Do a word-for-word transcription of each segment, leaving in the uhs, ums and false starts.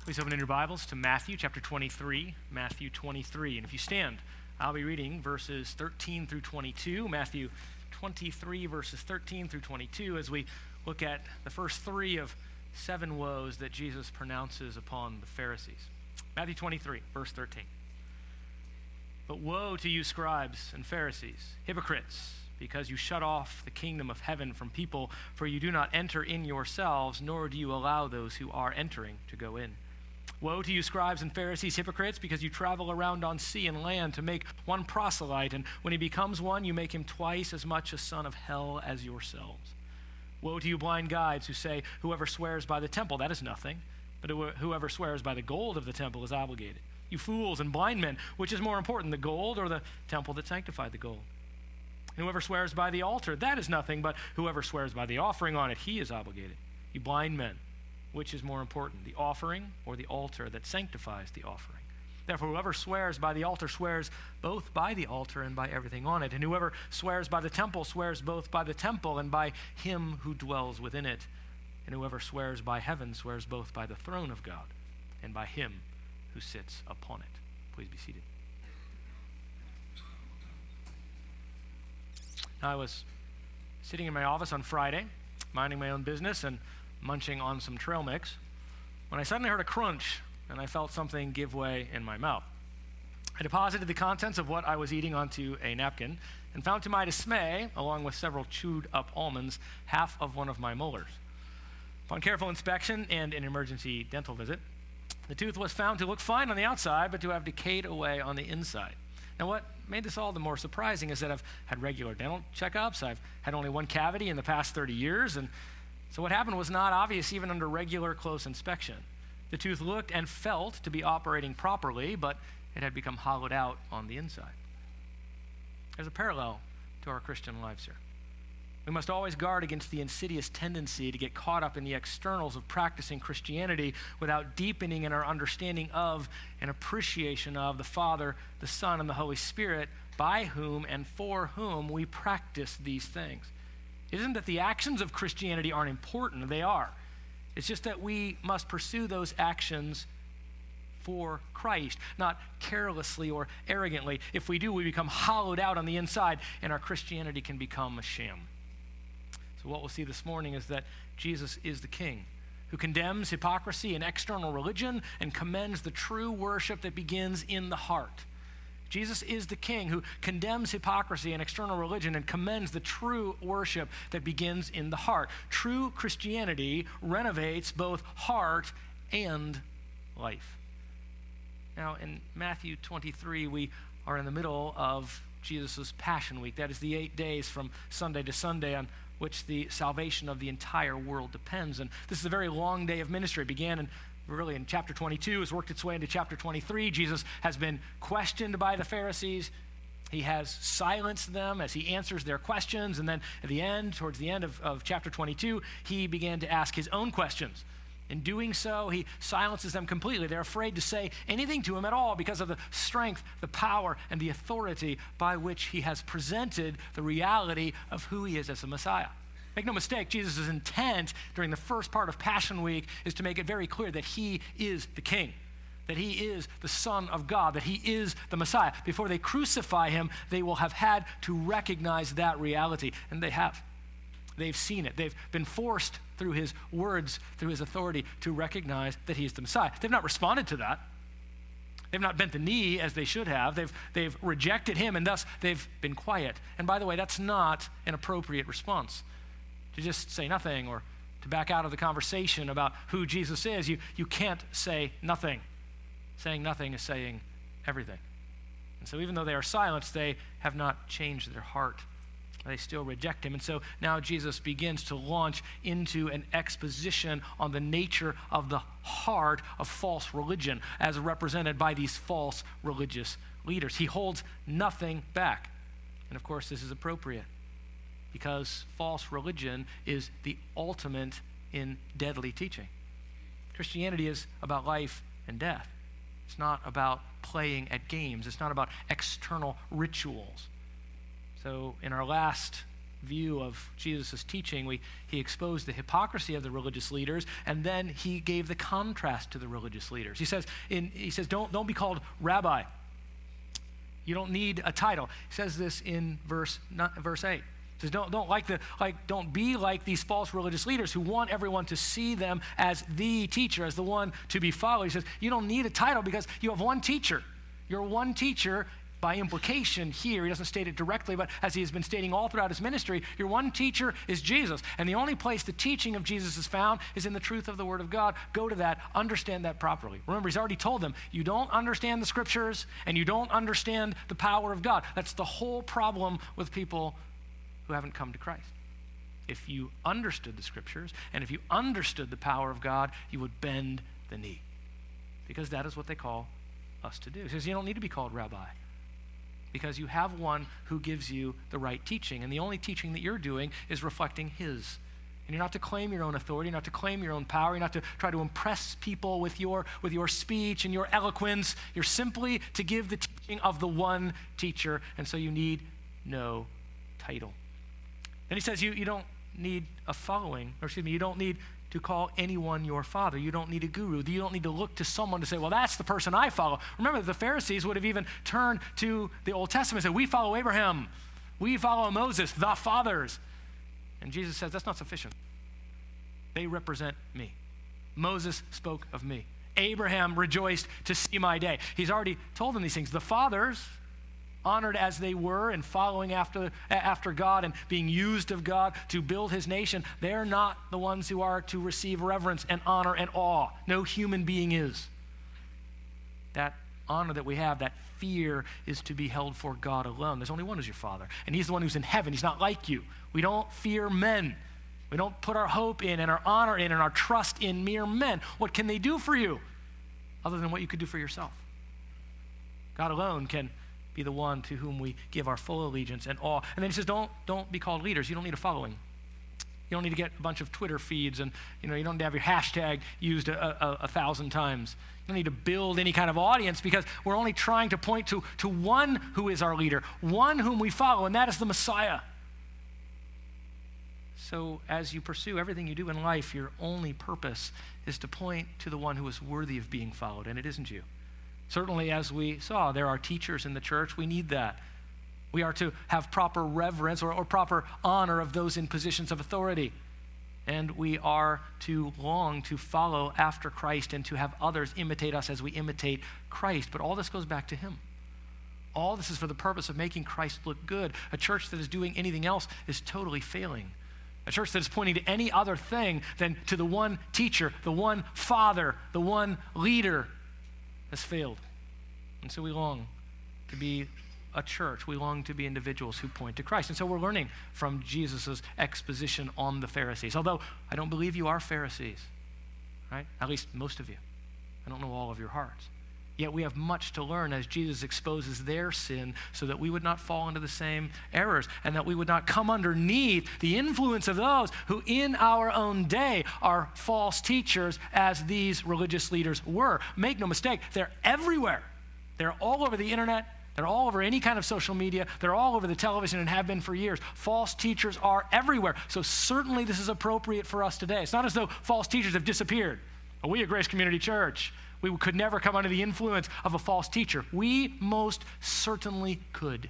Please open in your Bibles to Matthew chapter twenty-three, Matthew twenty-three. And if you stand, I'll be reading verses thirteen through twenty-two, Matthew twenty-three, verses thirteen through twenty-two, as we look at the first three of seven woes that Jesus pronounces upon the Pharisees. Matthew twenty-three, verse thirteen. But woe to you, scribes and Pharisees, hypocrites, because you shut off the kingdom of heaven from people, for you do not enter in yourselves, nor do you allow those who are entering to go in. Woe to you, scribes and Pharisees, hypocrites, because you travel around on sea and land to make one proselyte, and when he becomes one, you make him twice as much a son of hell as yourselves. Woe to you, blind guides, who say, whoever swears by the temple, that is nothing, but whoever swears by the gold of the temple is obligated. You fools and blind men, which is more important, the gold or the temple that sanctified the gold? And whoever swears by the altar, that is nothing, but whoever swears by the offering on it, he is obligated. You blind men, which is more important, the offering or the altar that sanctifies the offering? Therefore, whoever swears by the altar swears both by the altar and by everything on it. And whoever swears by the temple swears both by the temple and by him who dwells within it. And whoever swears by heaven swears both by the throne of God and by him who sits upon it. Please be seated. I was sitting in my office on Friday, minding my own business and munching on some trail mix, when I suddenly heard a crunch and I felt something give way in my mouth. I deposited the contents of what I was eating onto a napkin and found to my dismay, along with several chewed up almonds, half of one of my molars. Upon careful inspection and an emergency dental visit, the tooth was found to look fine on the outside, but to have decayed away on the inside. Now, what made this all the more surprising is that I've had regular dental checkups. I've had only one cavity in the past thirty years, and so what happened was not obvious even under regular close inspection. The tooth looked and felt to be operating properly, but it had become hollowed out on the inside. There's a parallel to our Christian lives here. We must always guard against the insidious tendency to get caught up in the externals of practicing Christianity without deepening in our understanding of and appreciation of the Father, the Son, and the Holy Spirit, by whom and for whom we practice these things. It isn't that the actions of Christianity aren't important, they are. It's just that we must pursue those actions for Christ, not carelessly or arrogantly. If we do, we become hollowed out on the inside, and our Christianity can become a sham. So what we'll see this morning is that Jesus is the King who condemns hypocrisy and external religion and commends the true worship that begins in the heart. Jesus is the King who condemns hypocrisy and external religion and commends the true worship that begins in the heart. True Christianity renovates both heart and life. Now, in Matthew twenty-three, we are in the middle of Jesus' Passion Week. That is the eight days from Sunday to Sunday on which the salvation of the entire world depends. And this is a very long day of ministry. It began in really in chapter twenty-two, has worked its way into chapter twenty-three. Jesus has been questioned by the Pharisees. He has silenced them as he answers their questions. And then at the end, towards the end of, of chapter twenty-two, he began to ask his own questions. In doing so, he silences them completely. They're afraid to say anything to him at all because of the strength, the power, and the authority by which he has presented the reality of who he is as a Messiah. Make no mistake, Jesus' intent during the first part of Passion Week is to make it very clear that he is the King, that he is the Son of God, that he is the Messiah. Before they crucify him, they will have had to recognize that reality, and they have. They've seen it. They've been forced through his words, through his authority, to recognize that he is the Messiah. They've not responded to that. They've not bent the knee as they should have. They've, they've rejected him, and thus they've been quiet. And by the way, that's not an appropriate response. To just say nothing or to back out of the conversation about who Jesus is. You, you can't say nothing. Saying nothing is saying everything. And so even though they are silenced, they have not changed their heart. They still reject him. And so now Jesus begins to launch into an exposition on the nature of the heart of false religion as represented by these false religious leaders. He holds nothing back. And of course, this is appropriate because false religion is the ultimate in deadly teaching. Christianity is about life and death. It's not about playing at games. It's not about external rituals. So in our last view of Jesus' teaching, we, he exposed the hypocrisy of the religious leaders, and then he gave the contrast to the religious leaders. He says, in, he says don't, don't be called rabbi. You don't need a title. He says this in verse, not, verse eight. He says, don't, don't, like the, like, don't be like these false religious leaders who want everyone to see them as the teacher, as the one to be followed. He says, you don't need a title because you have one teacher. You're one teacher. By implication here, he doesn't state it directly, but as he has been stating all throughout his ministry, your one teacher is Jesus. And the only place the teaching of Jesus is found is in the truth of the Word of God. Go to that, understand that properly. Remember, he's already told them, you don't understand the Scriptures and you don't understand the power of God. That's the whole problem with people who haven't come to Christ. If you understood the Scriptures and if you understood the power of God, you would bend the knee. Because that is what they call us to do. He says, you don't need to be called rabbi, because you have one who gives you the right teaching. And the only teaching that you're doing is reflecting his. And you're not to claim your own authority, you're not to claim your own power, you're not to try to impress people with your, with your speech and your eloquence. You're simply to give the teaching of the one teacher, and so you need no title. Then he says you, you don't need a following, or excuse me, you don't need to call anyone your father. You don't need a guru. You don't need to look to someone to say, well, that's the person I follow. Remember, the Pharisees would have even turned to the Old Testament and said, we follow Abraham. We follow Moses, the fathers. And Jesus says, that's not sufficient. They represent me. Moses spoke of me. Abraham rejoiced to see my day. He's already told them these things. The fathers, honored as they were and following after, after God and being used of God to build his nation, they're not the ones who are to receive reverence and honor and awe. No human being is. That honor that we have, that fear, is to be held for God alone. There's only one who's your father, and he's the one who's in heaven. He's not like you. We don't fear men. We don't put our hope in and our honor in and our trust in mere men. What can they do for you other than what you could do for yourself? God alone can be the one to whom we give our full allegiance and awe. And then he says, don't, don't be called leaders. You don't need a following. You don't need to get a bunch of Twitter feeds, and you know you don't need to have your hashtag used a, a, a thousand times. You don't need to build any kind of audience, because we're only trying to point to, to one who is our leader, one whom we follow, and that is the Messiah. So as you pursue everything you do in life, your only purpose is to point to the one who is worthy of being followed, and it isn't you. Certainly, as we saw, there are teachers in the church. We need that. We are to have proper reverence or, or proper honor of those in positions of authority. And we are to long to follow after Christ and to have others imitate us as we imitate Christ. But all this goes back to him. All this is for the purpose of making Christ look good. A church that is doing anything else is totally failing. A church that is pointing to any other thing than to the one teacher, the one father, the one leader, has failed. And so we long to be a church. We long to be individuals who point to Christ. And so we're learning from Jesus' exposition on the Pharisees. Although I don't believe you are Pharisees, right? At least most of you. I don't know all of your hearts. Yet we have much to learn as Jesus exposes their sin so that we would not fall into the same errors and that we would not come underneath the influence of those who in our own day are false teachers, as these religious leaders were. Make no mistake, they're everywhere. They're all over the internet. They're all over any kind of social media. They're all over the television and have been for years. False teachers are everywhere. So certainly this is appropriate for us today. It's not as though false teachers have disappeared. Well, we at Grace Community Church, we could never come under the influence of a false teacher. We most certainly could.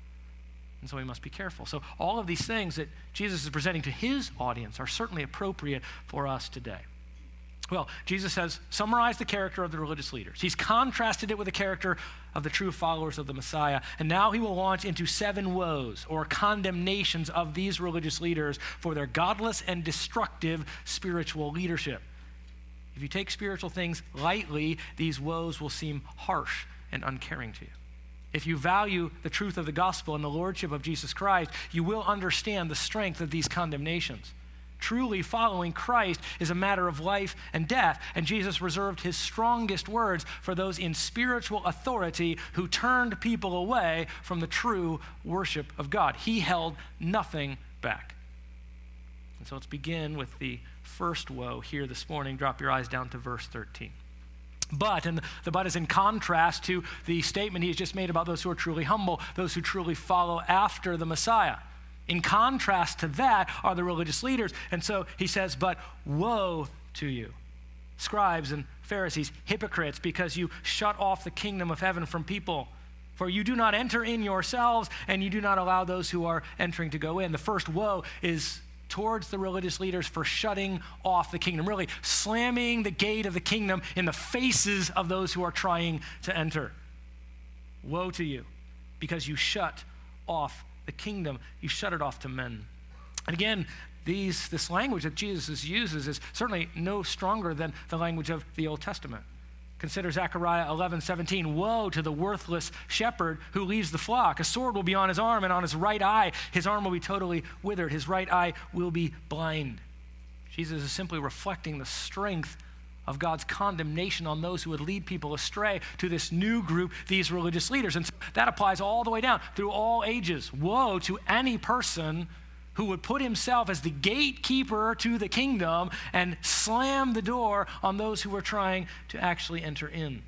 And so we must be careful. So all of these things that Jesus is presenting to his audience are certainly appropriate for us today. Well, Jesus has summarized the character of the religious leaders. He's contrasted it with the character of the true followers of the Messiah. And now he will launch into seven woes or condemnations of these religious leaders for their godless and destructive spiritual leadership. If you take spiritual things lightly, these woes will seem harsh and uncaring to you. If you value the truth of the gospel and the lordship of Jesus Christ, you will understand the strength of these condemnations. Truly following Christ is a matter of life and death, and Jesus reserved his strongest words for those in spiritual authority who turned people away from the true worship of God. He held nothing back. And so let's begin with the first woe here this morning. Drop your eyes down to verse thirteen. But, and the but is in contrast to the statement he has just made about those who are truly humble, those who truly follow after the Messiah. In contrast to that are the religious leaders. And so he says, but woe to you, scribes and Pharisees, hypocrites, because you shut off the kingdom of heaven from people. For you do not enter in yourselves, and you do not allow those who are entering to go in. The first woe is towards the religious leaders for shutting off the kingdom, really slamming the gate of the kingdom in the faces of those who are trying to enter. Woe to you, because you shut off the kingdom. You shut it off to men. And again, these, this language that Jesus uses is certainly no stronger than the language of the Old Testament. Consider Zechariah eleven seventeen. Woe to the worthless shepherd who leaves the flock. A sword will be on his arm, and on his right eye, his arm will be totally withered. His right eye will be blind. Jesus is simply reflecting the strength of God's condemnation on those who would lead people astray to this new group, these religious leaders. And so that applies all the way down through all ages. Woe to any person who would put himself as the gatekeeper to the kingdom and slam the door on those who were trying to actually enter in.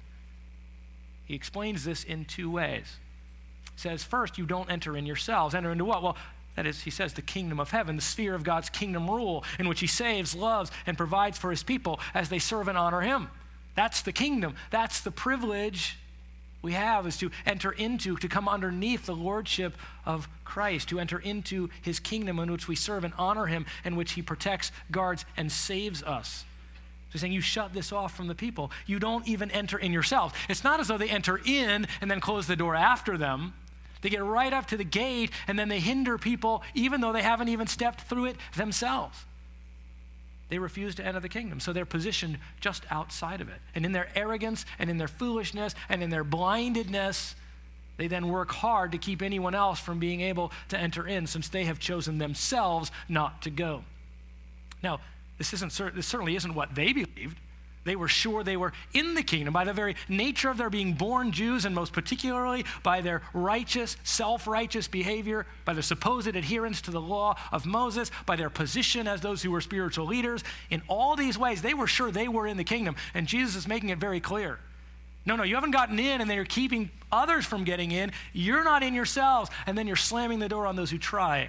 He explains this in two ways. He says, first, you don't enter in yourselves. Enter into what? Well, that is, he says, the kingdom of heaven, the sphere of God's kingdom rule, in which he saves, loves, and provides for his people as they serve and honor him. That's the kingdom. That's the privilege we have, is to enter into, to come underneath the lordship of Christ, to enter into his kingdom in which we serve and honor him, in which he protects, guards, and saves us. So he's saying you shut this off from the people. You don't even enter in yourselves. It's not as though they enter in and then close the door after them. They get right up to the gate and then they hinder people even though they haven't even stepped through it themselves. They refuse to enter the kingdom, so they're positioned just outside of it. And in their arrogance and in their foolishness and in their blindedness, they then work hard to keep anyone else from being able to enter in, since they have chosen themselves not to go. Now, this isn't this certainly isn't what they believed. They were sure they were in the kingdom by the very nature of their being born Jews, and most particularly by their righteous, self-righteous behavior, by their supposed adherence to the law of Moses, by their position as those who were spiritual leaders. In all these ways, they were sure they were in the kingdom, and Jesus is making it very clear. No, no, you haven't gotten in, and then you're keeping others from getting in. You're not in yourselves, and then you're slamming the door on those who try.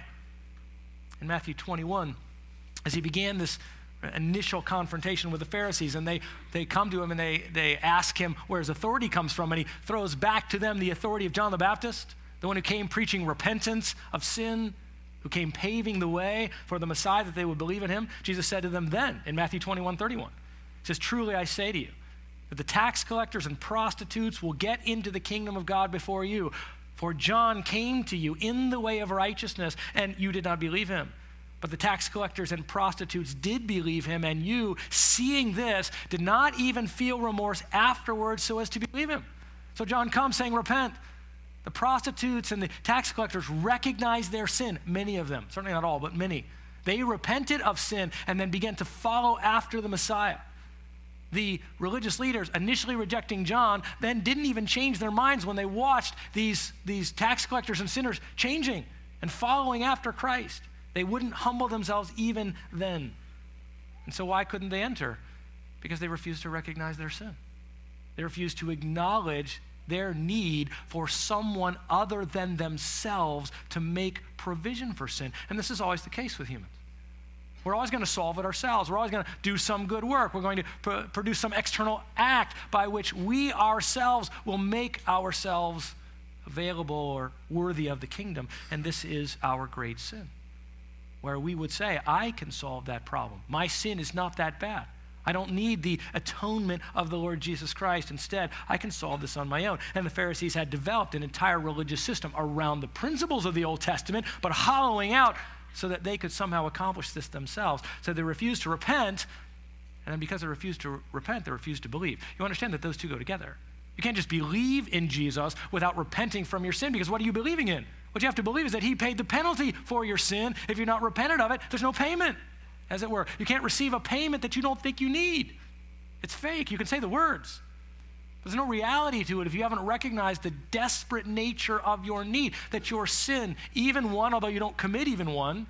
In Matthew twenty-one, as he began this initial confrontation with the Pharisees, and they, they come to him and they, they ask him where his authority comes from, and he throws back to them the authority of John the Baptist, the one who came preaching repentance of sin, who came paving the way for the Messiah that they would believe in him. Jesus said to them then in Matthew twenty-one thirty-one, he says, truly I say to you, that the tax collectors and prostitutes will get into the kingdom of God before you. For John came to you in the way of righteousness, and you did not believe him. But the tax collectors and prostitutes did believe him, and you, seeing this, did not even feel remorse afterwards so as to believe him. So John comes saying, repent. The prostitutes and the tax collectors recognized their sin, many of them, certainly not all, but many. They repented of sin and then began to follow after the Messiah. The religious leaders, initially rejecting John, then didn't even change their minds when they watched these, these tax collectors and sinners changing and following after Christ. They wouldn't humble themselves even then. And so why couldn't they enter? Because they refused to recognize their sin. They refused to acknowledge their need for someone other than themselves to make provision for sin. And this is always the case with humans. We're always going to solve it ourselves. We're always going to do some good work. We're going to pr- produce some external act by which we ourselves will make ourselves available or worthy of the kingdom. And this is our great sin, where we would say, I can solve that problem. My sin is not that bad. I don't need the atonement of the Lord Jesus Christ. Instead, I can solve this on my own. And the Pharisees had developed an entire religious system around the principles of the Old Testament, but hollowing out so that they could somehow accomplish this themselves. So they refused to repent, and then because they refused to repent, they refused to believe. You understand that those two go together. You can't just believe in Jesus without repenting from your sin, because what are you believing in? What you have to believe is that he paid the penalty for your sin. If you're not repentant of it, there's no payment, as it were. You can't receive a payment that you don't think you need. It's fake. You can say the words. There's no reality to it if you haven't recognized the desperate nature of your need, that your sin, even one, although you don't commit even one,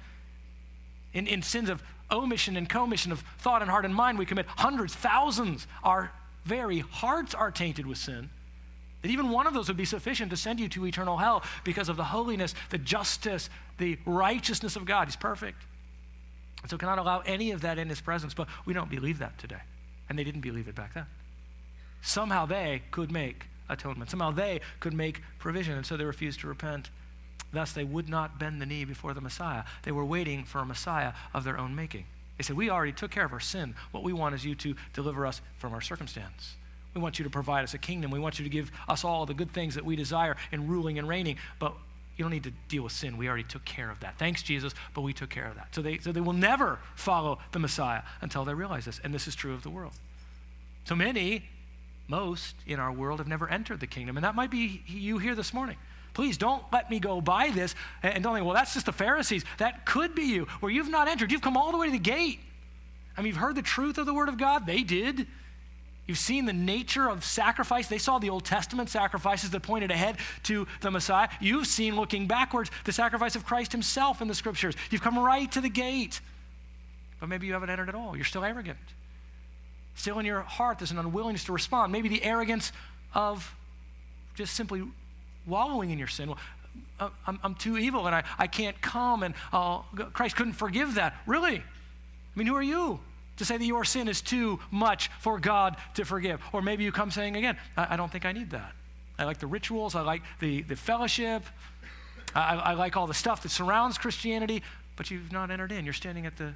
in, in sins of omission and commission of thought and heart and mind, we commit hundreds, thousands. Our very hearts are tainted with sin. That even one of those would be sufficient to send you to eternal hell because of the holiness, the justice, the righteousness of God. He's perfect. And so cannot allow any of that in his presence. But we don't believe that today. And they didn't believe it back then. Somehow they could make atonement. Somehow they could make provision. And so they refused to repent. Thus they would not bend the knee before the Messiah. They were waiting for a Messiah of their own making. They said, we already took care of our sin. What we want is you to deliver us from our circumstance. We want you to provide us a kingdom. We want you to give us all the good things that we desire in ruling and reigning. But you don't need to deal with sin. We already took care of that. Thanks, Jesus, but we took care of that. So they, so they will never follow the Messiah until they realize this. And this is true of the world. So many, most in our world have never entered the kingdom. And that might be you here this morning. Please don't let me go by this and don't think, well, that's just the Pharisees. That could be you, where you've not entered. You've come all the way to the gate. I mean, you've heard the truth of the word of God. They did. You've seen the nature of sacrifice. They saw the Old Testament sacrifices that pointed ahead to the Messiah. You've seen, looking backwards, the sacrifice of Christ himself in the scriptures. You've come right to the gate. But maybe you haven't entered at all. You're still arrogant. Still in your heart, there's an unwillingness to respond. Maybe the arrogance of just simply wallowing in your sin. Well, I'm, I'm too evil and I, I can't come and uh, Christ couldn't forgive that. Really? I mean, who are you to say that your sin is too much for God to forgive? Or maybe you come saying again, I, I don't think I need that. I like the rituals. I like the, the fellowship. I, I like all the stuff that surrounds Christianity, but you've not entered in. You're standing at the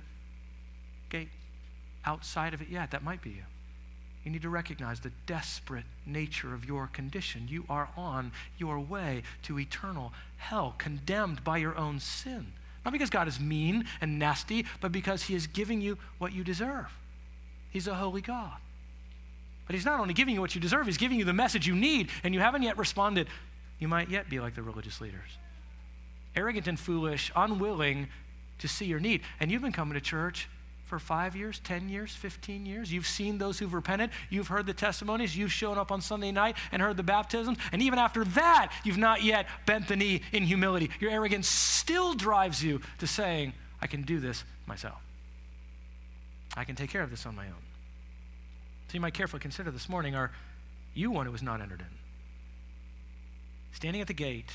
gate outside of it yet. That might be you. You need to recognize the desperate nature of your condition. You are on your way to eternal hell, condemned by your own sin. Not because God is mean and nasty, but because he is giving you what you deserve. He's a holy God. But he's not only giving you what you deserve, he's giving you the message you need, and you haven't yet responded. You might yet be like the religious leaders. Arrogant and foolish, unwilling to see your need. And you've been coming to church for five years, ten years, fifteen years. You've seen those who've repented. You've heard the testimonies. You've shown up on Sunday night and heard the baptisms. And even after that, you've not yet bent the knee in humility. Your arrogance still drives you to saying, I can do this myself. I can take care of this on my own. So you might carefully consider this morning, are you one who has not entered in? Standing at the gate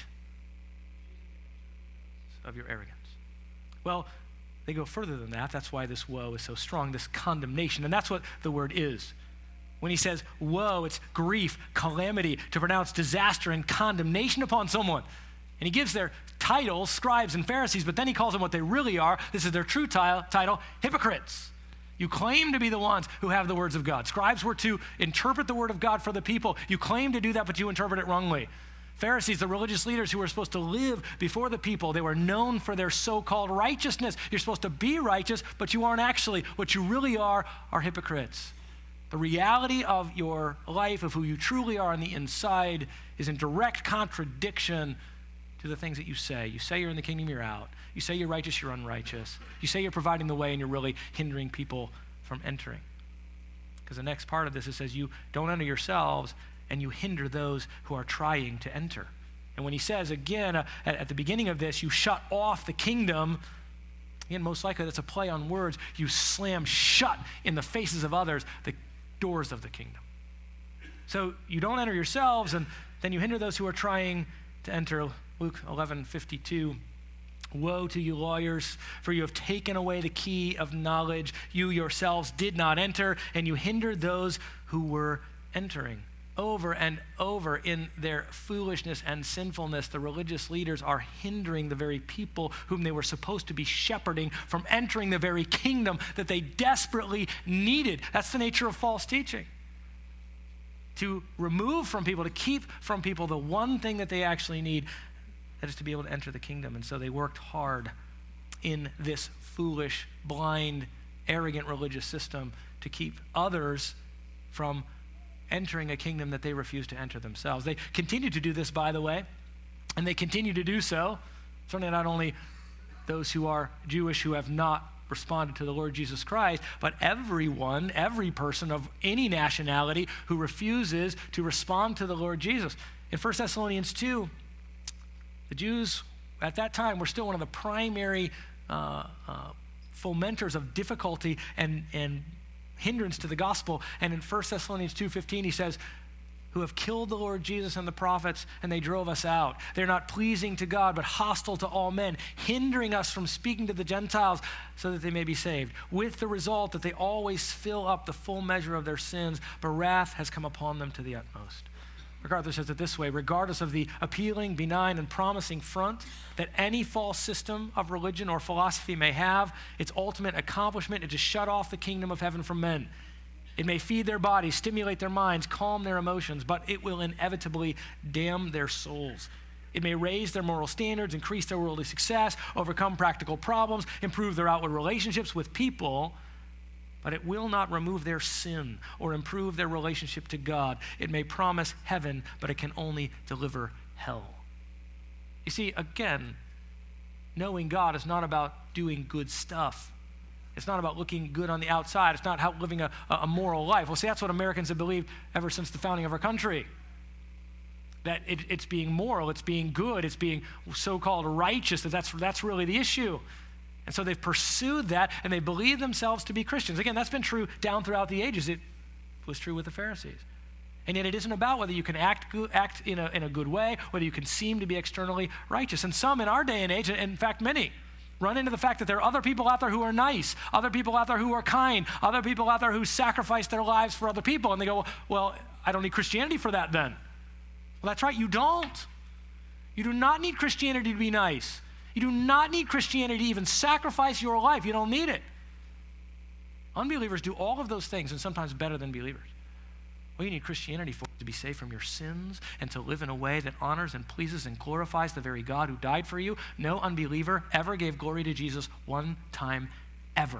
of your arrogance. Well, they go further than that. That's why this woe is so strong, this condemnation. And that's what the word is. When he says woe, it's grief, calamity, to pronounce disaster and condemnation upon someone. And he gives their titles, scribes and Pharisees, but then he calls them what they really are. This is their true ti- title, hypocrites. You claim to be the ones who have the words of God. Scribes were to interpret the word of God for the people. You claim to do that, but you interpret it wrongly. Pharisees, the religious leaders who were supposed to live before the people, they were known for their so-called righteousness. You're supposed to be righteous, but you aren't actually. What you really are are hypocrites. The reality of your life, of who you truly are on the inside, is in direct contradiction to the things that you say. You say you're in the kingdom, you're out. You say you're righteous, you're unrighteous. You say you're providing the way, and you're really hindering people from entering. Because the next part of this, it says you don't enter yourselves, and you hinder those who are trying to enter. And when he says, again, uh, at, at the beginning of this, you shut off the kingdom, again, most likely that's a play on words. You slam shut in the faces of others the doors of the kingdom. So you don't enter yourselves, and then you hinder those who are trying to enter. Luke eleven fifty-two. Woe to you lawyers, for you have taken away the key of knowledge. You yourselves did not enter, and you hindered those who were entering. Over and over in their foolishness and sinfulness, the religious leaders are hindering the very people whom they were supposed to be shepherding from entering the very kingdom that they desperately needed. That's the nature of false teaching. To remove from people, to keep from people the one thing that they actually need, that is to be able to enter the kingdom. And so they worked hard in this foolish, blind, arrogant religious system to keep others from entering a kingdom that they refuse to enter themselves. They continue to do this, by the way, and they continue to do so. Certainly not only those who are Jewish who have not responded to the Lord Jesus Christ, but everyone, every person of any nationality who refuses to respond to the Lord Jesus. In First Thessalonians two, the Jews at that time were still one of the primary uh, uh, fomenters of difficulty and, and hindrance to the gospel. And in First Thessalonians two fifteen, he says, who have killed the Lord Jesus and the prophets, and they drove us out. They're not pleasing to God, but hostile to all men, hindering us from speaking to the Gentiles so that they may be saved, with the result that they always fill up the full measure of their sins, but wrath has come upon them to the utmost. MacArthur says it this way: regardless of the appealing, benign, and promising front that any false system of religion or philosophy may have, its ultimate accomplishment is to shut off the kingdom of heaven from men. It may feed their bodies, stimulate their minds, calm their emotions, but it will inevitably damn their souls. It may raise their moral standards, increase their worldly success, overcome practical problems, improve their outward relationships with people, but it will not remove their sin or improve their relationship to God. It may promise heaven, but it can only deliver hell. You see, again, knowing God is not about doing good stuff. It's not about looking good on the outside. It's not how living a, a moral life. Well, see, that's what Americans have believed ever since the founding of our country. That it, it's being moral, it's being good, it's being so-called righteous, that that's, that's really the issue. And so they've pursued that, and they believe themselves to be Christians. Again, that's been true down throughout the ages. It was true with the Pharisees. And yet it isn't about whether you can act good, act in a, in a good way, whether you can seem to be externally righteous. And some in our day and age, and in fact many, run into the fact that there are other people out there who are nice, other people out there who are kind, other people out there who sacrifice their lives for other people. And they go, well, I don't need Christianity for that then. Well, that's right, you don't. You do not need Christianity to be nice. You do not need Christianity to even sacrifice your life. You don't need it. Unbelievers do all of those things, and sometimes better than believers. Well, you need Christianity for to be saved from your sins and to live in a way that honors and pleases and glorifies the very God who died for you. No unbeliever ever gave glory to Jesus one time ever.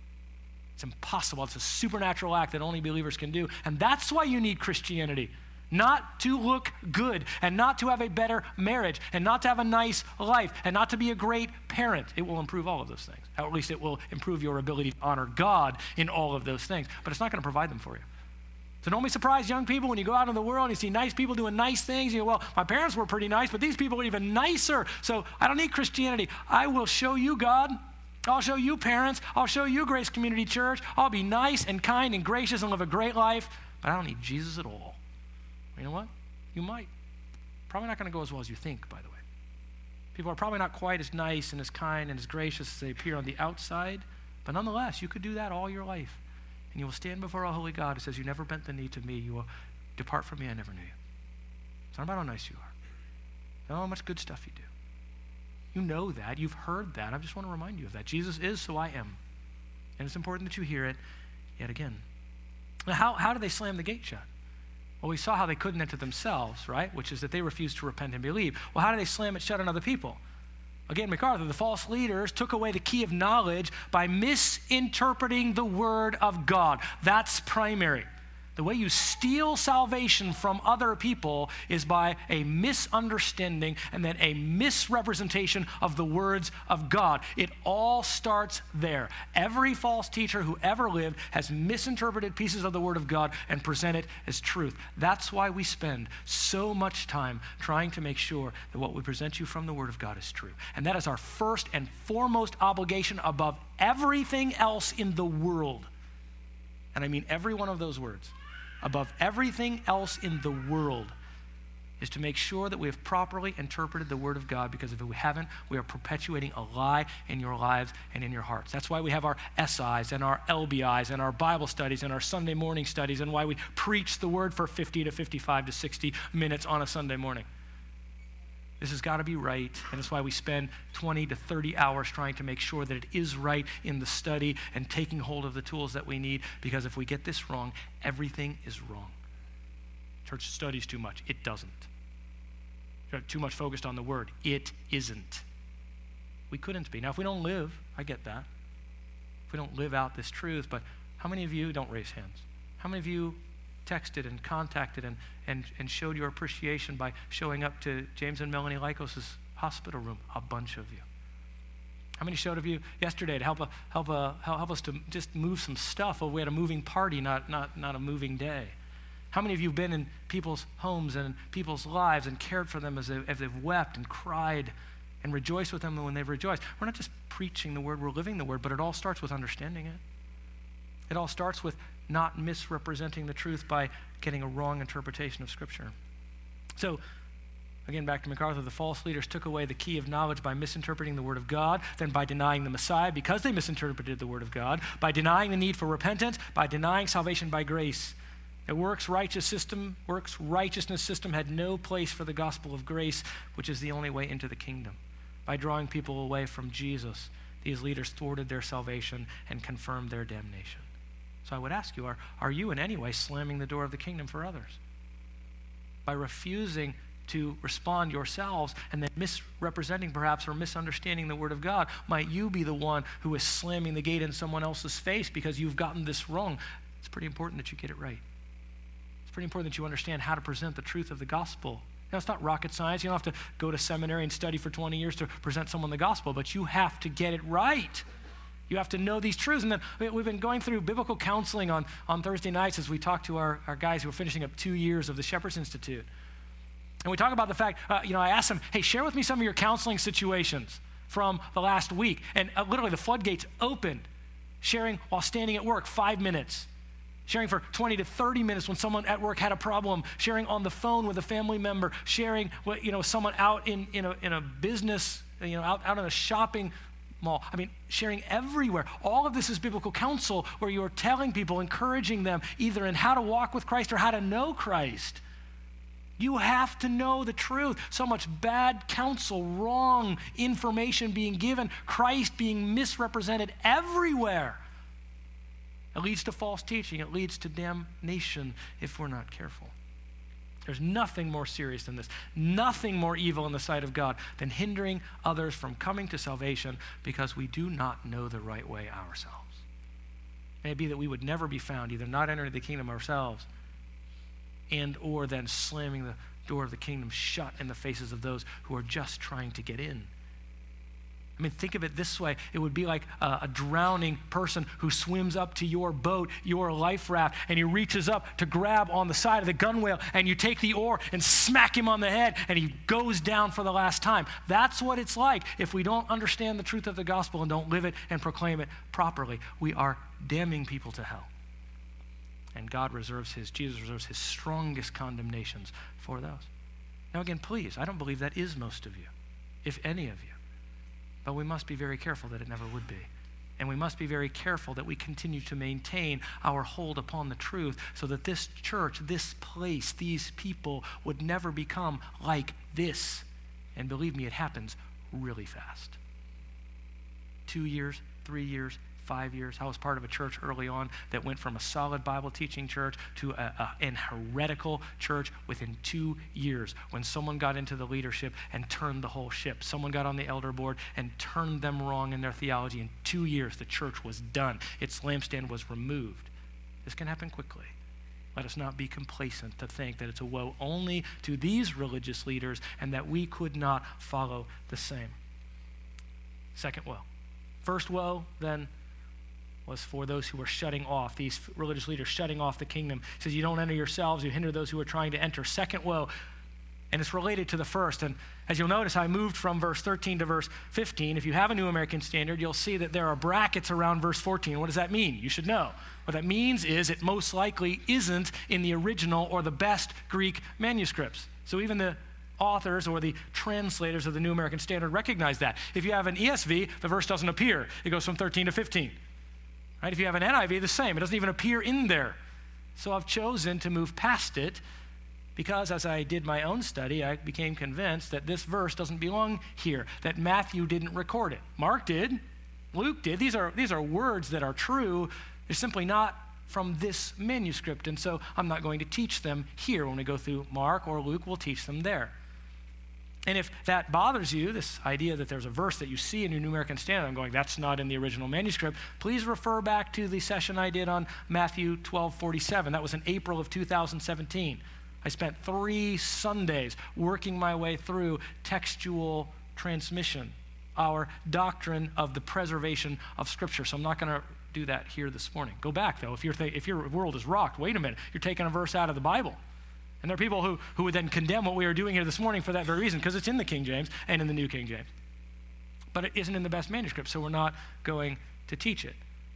It's impossible. It's a supernatural act that only believers can do. And that's why you need Christianity. Not to look good, and not to have a better marriage, and not to have a nice life, and not to be a great parent. It will improve all of those things. Or at least it will improve your ability to honor God in all of those things. But it's not going to provide them for you. So don't be surprised, young people, when you go out in the world and you see nice people doing nice things. You go, well, my parents were pretty nice, but these people are even nicer. So I don't need Christianity. I will show you God. I'll show you parents. I'll show you Grace Community Church. I'll be nice and kind and gracious and live a great life. But I don't need Jesus at all. You know what? You might. Probably not going to go as well as you think, by the way. People are probably not quite as nice and as kind and as gracious as they appear on the outside, but nonetheless, you could do that all your life. And you will stand before a holy God who says, you never bent the knee to me. You will depart from me. I never knew you. It's not about how nice you are. It's not how much good stuff you do. You know that. You've heard that. I just want to remind you of that. Jesus is, so I am. And it's important that you hear it yet again. Now, how, how do they slam the gate shut? Well, we saw how they couldn't enter themselves, right? Which is that they refused to repent and believe. Well, how do they slam it shut on other people? Again, MacArthur, the false leaders took away the key of knowledge by misinterpreting the word of God. That's primary. The way you steal salvation from other people is by a misunderstanding and then a misrepresentation of the words of God. It all starts there. Every false teacher who ever lived has misinterpreted pieces of the word of God and present it as truth. That's why we spend so much time trying to make sure that what we present you from the word of God is true. And that is our first and foremost obligation above everything else in the world. And I mean every one of those words. Above everything else in the world is to make sure that we have properly interpreted the word of God, because if we haven't, we are perpetuating a lie in your lives and in your hearts. That's why we have our S Is and our L B Is and our Bible studies and our Sunday morning studies, and why we preach the word for fifty to fifty-five to sixty minutes on a Sunday morning. This has got to be right, and that's why we spend twenty to thirty hours trying to make sure that it is right in the study and taking hold of the tools that we need, because if we get this wrong, everything is wrong. Church studies too much. It doesn't. Too much focused on the word. It isn't. We couldn't be. Now, if we don't live, I get that. If we don't live out this truth, but how many of you, don't raise hands, how many of you texted and contacted and, and, and showed your appreciation by showing up to James and Melanie Lykos' hospital room? A bunch of you. How many showed of you yesterday to help a, help a, help us to just move some stuff? Oh, we had a moving party, not, not, not a moving day. How many of you have been in people's homes and in people's lives and cared for them as, they, as they've wept and cried and rejoiced with them when they've rejoiced? We're not just preaching the word, we're living the word, but it all starts with understanding it. It all starts with not misrepresenting the truth by getting a wrong interpretation of Scripture. So, again, back to MacArthur, the false leaders took away the key of knowledge by misinterpreting the Word of God, then by denying the Messiah because they misinterpreted the Word of God, by denying the need for repentance, by denying salvation by grace. A works righteous system, works righteousness system had no place for the gospel of grace, which is the only way into the kingdom. By drawing people away from Jesus, these leaders thwarted their salvation and confirmed their damnation. So I would ask you, are, are you in any way slamming the door of the kingdom for others? By refusing to respond yourselves and then misrepresenting perhaps or misunderstanding the Word of God, might you be the one who is slamming the gate in someone else's face because you've gotten this wrong? It's pretty important that you get it right. It's pretty important that you understand how to present the truth of the gospel. Now, it's not rocket science. You don't have to go to seminary and study for twenty years to present someone the gospel, but you have to get it right. You have to know these truths. And then we've been going through biblical counseling on, on Thursday nights as we talk to our, our guys who are finishing up two years of the Shepherd's Institute. And we talk about the fact, uh, you know, I asked them, hey, share with me some of your counseling situations from the last week. And uh, literally the floodgates opened, sharing while standing at work, five minutes. Sharing for twenty to thirty minutes when someone at work had a problem, sharing on the phone with a family member, sharing what, you know, someone out in, in, a, in a business, you know, out, out in a shopping mall. I mean, sharing everywhere. All of this is biblical counsel where you're telling people, encouraging them either in how to walk with Christ or how to know Christ. You have to know the truth. So much bad counsel, wrong information being given, Christ being misrepresented everywhere. It leads to false teaching. It leads to damnation if we're not careful. There's nothing more serious than this, nothing more evil in the sight of God than hindering others from coming to salvation because we do not know the right way ourselves. May it be that we would never be found either not entering the kingdom ourselves and or then slamming the door of the kingdom shut in the faces of those who are just trying to get in. I mean, think of it this way. It would be like a, a drowning person who swims up to your boat, your life raft, and he reaches up to grab on the side of the gunwale, and you take the oar and smack him on the head, and he goes down for the last time. That's what it's like if we don't understand the truth of the gospel and don't live it and proclaim it properly. We are damning people to hell. And God reserves his, Jesus reserves his strongest condemnations for those. Now again, please, I don't believe that is most of you, if any of you. But we must be very careful that it never would be. And we must be very careful that we continue to maintain our hold upon the truth so that this church, this place, these people would never become like this. And believe me, it happens really fast. Two years, three years, five years. I was part of a church early on that went from a solid Bible teaching church to a, a, an heretical church within two years when someone got into the leadership and turned the whole ship. Someone got on the elder board and turned them wrong in their theology. In two years, the church was done. Its lampstand was removed. This can happen quickly. Let us not be complacent to think that it's a woe only to these religious leaders and that we could not follow the same. Second woe. First woe, then, was for those who were shutting off, these religious leaders shutting off the kingdom. It says you don't enter yourselves, you hinder those who are trying to enter. Second woe, and it's related to the first. And as you'll notice, I moved from verse thirteen to verse fifteen. If you have a New American Standard, you'll see that there are brackets around verse fourteen. What does that mean? You should know. What that means is it most likely isn't in the original or the best Greek manuscripts. So even the authors or the translators of the New American Standard recognize that. If you have an E S V, the verse doesn't appear. It goes from thirteen to fifteen. Right? If you have an N I V, the same. It doesn't even appear in there. So I've chosen to move past it because as I did my own study, I became convinced that this verse doesn't belong here, that Matthew didn't record it. Mark did. Luke did. These are, these are words that are true. They're simply not from this manuscript, and so I'm not going to teach them here. When we go through Mark or Luke, we'll teach them there. And if that bothers you, this idea that there's a verse that you see in your New American Standard, I'm going, that's not in the original manuscript, please refer back to the session I did on Matthew twelve forty-seven. That was in April of two thousand seventeen. I spent three Sundays working my way through textual transmission, our doctrine of the preservation of Scripture. So I'm not going to do that here this morning. Go back, though. If, you're th- if your world is rocked, wait a minute. You're taking a verse out of the Bible. And there are people who, who would then condemn what we are doing here this morning for that very reason, because it's in the King James and in the New King James. But it isn't in the best manuscript, so we're not going to teach it.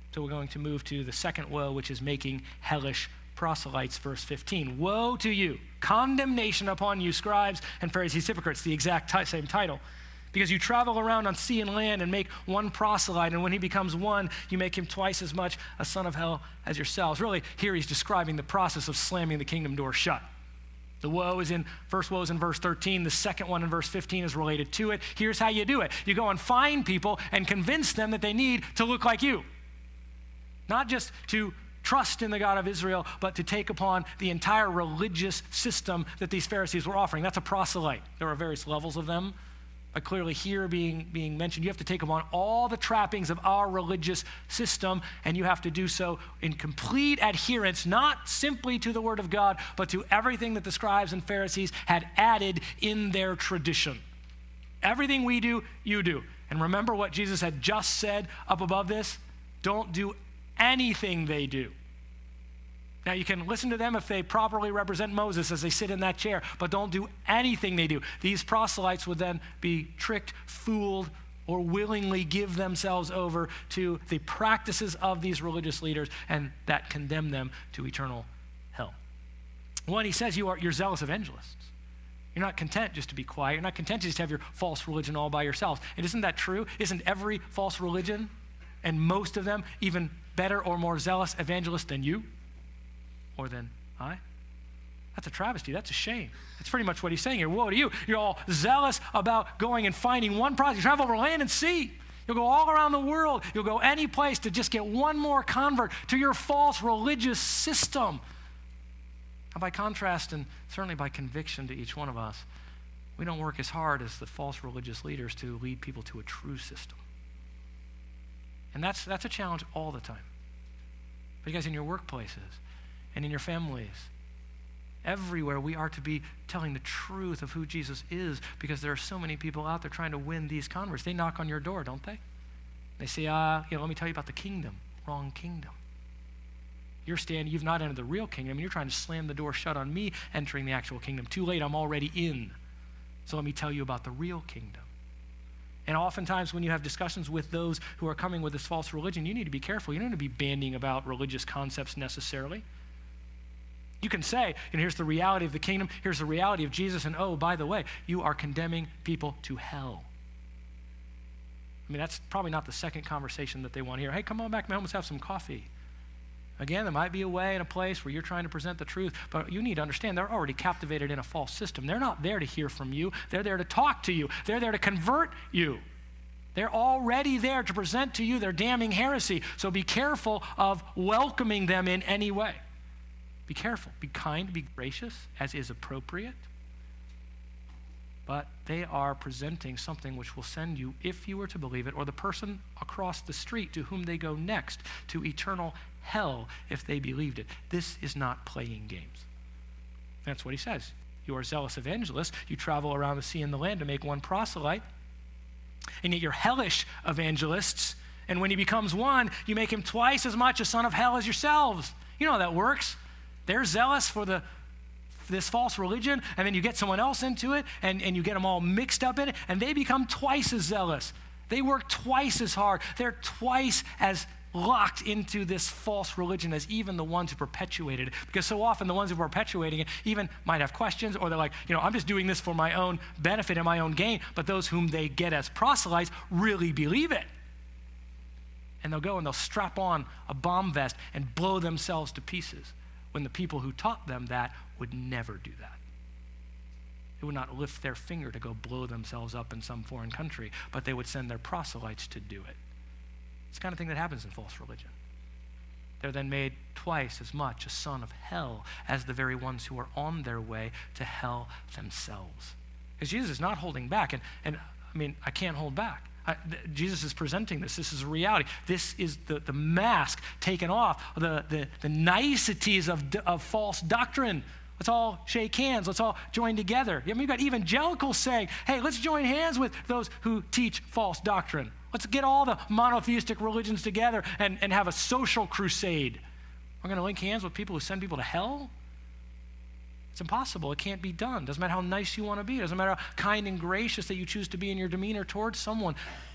So we're going to move to the second woe, which is making hellish proselytes, verse fifteen. Woe to you, condemnation upon you, scribes and Pharisees, hypocrites, the exact t- same title. Because you travel around on sea and land and make one proselyte, and when he becomes one, you make him twice as much a son of hell as yourselves. Really, here he's describing the process of slamming the kingdom door shut. The woe is in, first woe is in verse thirteen. The second one in verse fifteen is related to it. Here's how you do it. You go and find people and convince them that they need to look like you. Not just to trust in the God of Israel, but to take upon the entire religious system that these Pharisees were offering. That's a proselyte. There are various levels of them. But clearly here being, being mentioned, you have to take upon all the trappings of our religious system, and you have to do so in complete adherence, not simply to the word of God, but to everything that the scribes and Pharisees had added in their tradition. Everything we do, you do. And remember what Jesus had just said up above this? Don't do anything they do. Now, you can listen to them if they properly represent Moses as they sit in that chair, but don't do anything they do. These proselytes would then be tricked, fooled, or willingly give themselves over to the practices of these religious leaders, and that condemn them to eternal hell. One, he says you are, you're zealous evangelists. You're not content just to be quiet. You're not content to just have your false religion all by yourselves. And isn't that true? Isn't every false religion, and most of them, even better or more zealous evangelists than you? Or than I? That's a travesty. That's a shame. That's pretty much what he's saying here. Woe to you. You're all zealous about going and finding one project. You travel over land and sea. You'll go all around the world. You'll go any place to just get one more convert to your false religious system. Now, by contrast, and certainly by conviction to each one of us, we don't work as hard as the false religious leaders to lead people to a true system. And that's, that's a challenge all the time. But you guys, in your workplaces, and in your families, everywhere we are to be telling the truth of who Jesus is, because there are so many people out there trying to win these converts. They knock on your door, don't they? They say, uh, you know, let me tell you about the kingdom. Wrong kingdom. You're standing, you've not entered the real kingdom. You're trying to slam the door shut on me entering the actual kingdom. Too late, I'm already in. So let me tell you about the real kingdom. And oftentimes when you have discussions with those who are coming with this false religion, you need to be careful. You don't need to be bandying about religious concepts necessarily. You can say, and here's the reality of the kingdom, here's the reality of Jesus, and oh, by the way, you are condemning people to hell. I mean, that's probably not the second conversation that they want to hear. Hey, come on back, man, let's have some coffee. Again, there might be a way and a place where you're trying to present the truth, but you need to understand they're already captivated in a false system. They're not there to hear from you. They're there to talk to you. They're there to convert you. They're already there to present to you their damning heresy, so be careful of welcoming them in any way. Be careful, be kind, be gracious, as is appropriate. But they are presenting something which will send you, if you were to believe it, or the person across the street to whom they go next, to eternal hell if they believed it. This is not playing games. That's what he says. You are zealous evangelists. You travel around the sea and the land to make one proselyte. And yet you're hellish evangelists. And when he becomes one, you make him twice as much a son of hell as yourselves. You know how that works. They're zealous for the this false religion, and then you get someone else into it, and, and you get them all mixed up in it, and they become twice as zealous. They work twice as hard. They're twice as locked into this false religion as even the ones who perpetuated it. Because so often the ones who are perpetuating it even might have questions, or they're like, you know, I'm just doing this for my own benefit and my own gain, but those whom they get as proselytes really believe it. And they'll go and they'll strap on a bomb vest and blow themselves to pieces, when the people who taught them that would never do that. They would not lift their finger to go blow themselves up in some foreign country, but they would send their proselytes to do it. It's the kind of thing that happens in false religion. They're then made twice as much a son of hell as the very ones who are on their way to hell themselves. Because Jesus is not holding back, and, and I mean, I can't hold back. I, th- Jesus is presenting this. This is a reality. This is the, the mask taken off, the, the, the niceties of, of false doctrine. Let's all shake hands. Let's all join together. I mean, you've got evangelicals saying, hey, let's join hands with those who teach false doctrine. Let's get all the monotheistic religions together and, and have a social crusade. We're going to link hands with people who send people to hell? It's impossible. It can't be done. Doesn't matter how nice you want to be. Doesn't matter how kind and gracious that you choose to be in your demeanor towards someone.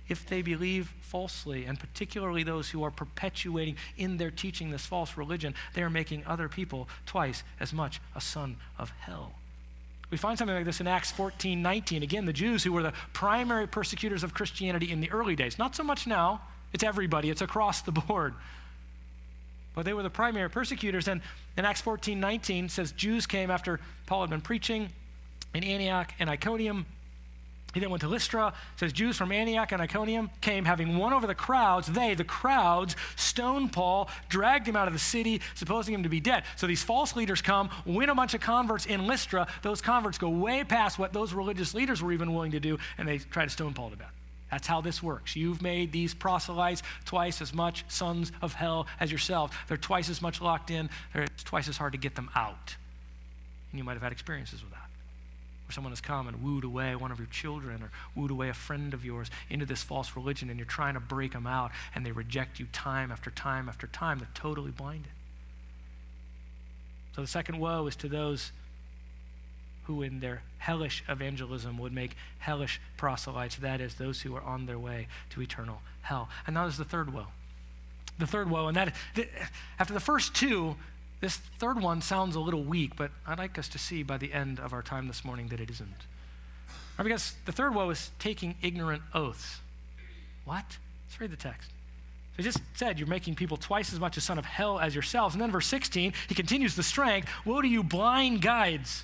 if they believe falsely, and particularly those who are perpetuating in their teaching this false religion, they are making other people twice as much a son of hell. We find something like this in Acts fourteen nineteen. Again, the Jews who were the primary persecutors of Christianity in the early days. Not so much now. It's everybody. It's across the board. But they were the primary persecutors. And in Acts fourteen nineteen, it says Jews came after Paul had been preaching in Antioch and Iconium. He then went to Lystra. It says Jews from Antioch and Iconium came, having won over the crowds. They, the crowds, stoned Paul, dragged him out of the city, supposing him to be dead. So these false leaders come, win a bunch of converts in Lystra. Those converts go way past what those religious leaders were even willing to do, and they try to stone Paul to death. That's how this works. You've made these proselytes twice as much sons of hell as yourself. They're twice as much locked in. It's twice as hard to get them out. And you might have had experiences with that, where someone has come and wooed away one of your children or wooed away a friend of yours into this false religion, and you're trying to break them out, and they reject you time after time after time. They're totally blinded. So the second woe is to those who in their hellish evangelism would make hellish proselytes, that is, those who are on their way to eternal hell. And now there's the third woe. The third woe, and that, after the first two, this third one sounds a little weak, but I'd like us to see by the end of our time this morning that it isn't. Right, because the third woe is taking ignorant oaths. What? Let's read the text. So he just said you're making people twice as much a son of hell as yourselves. And then verse sixteen, he continues the strength. Woe to you blind guides,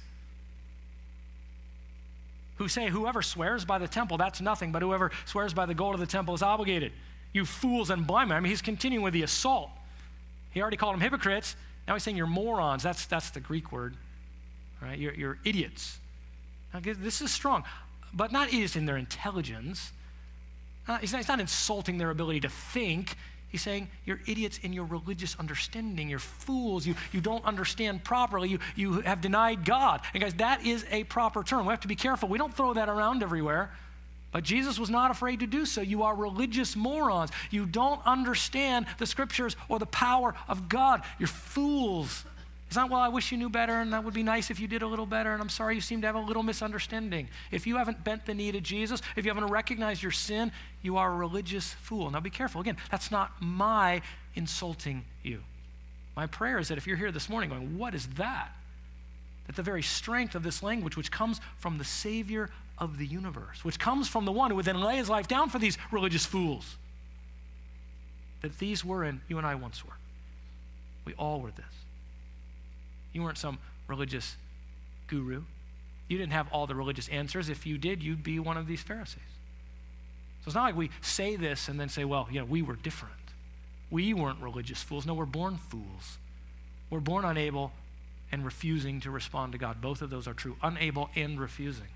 who say whoever swears by the temple, that's nothing, but whoever swears by the gold of the temple is obligated. You fools and blind men. I mean, he's continuing with the assault. He already called them hypocrites. Now he's saying you're morons. That's, that's the Greek word, right? You're, you're idiots. Now, this is strong, but not idiots in their intelligence. Uh, he's, not, he's not insulting their ability to think. He's saying you're idiots in your religious understanding. You're fools. You, you don't understand properly. You, you have denied God. And guys, that is a proper term. We have to be careful. We don't throw that around everywhere. But Jesus was not afraid to do so. You are religious morons. You don't understand the scriptures or the power of God. You're fools. It's not, well, I wish you knew better, and that would be nice if you did a little better, and I'm sorry you seem to have a little misunderstanding. If you haven't bent the knee to Jesus, if you haven't recognized your sin, you are a religious fool. Now be careful. Again, that's not my insulting you. My prayer is that if you're here this morning going, what is that? That the very strength of this language, which comes from the Savior of the universe, which comes from the one who would then lay his life down for these religious fools, that these were, and you and I once were. We all were this. You weren't some religious guru. You didn't have all the religious answers. If you did, you'd be one of these Pharisees. So it's not like we say this and then say, well, you know, we were different. We weren't religious fools. No, we're born fools. We're born unable and refusing to respond to God. Both of those are true, unable and refusing.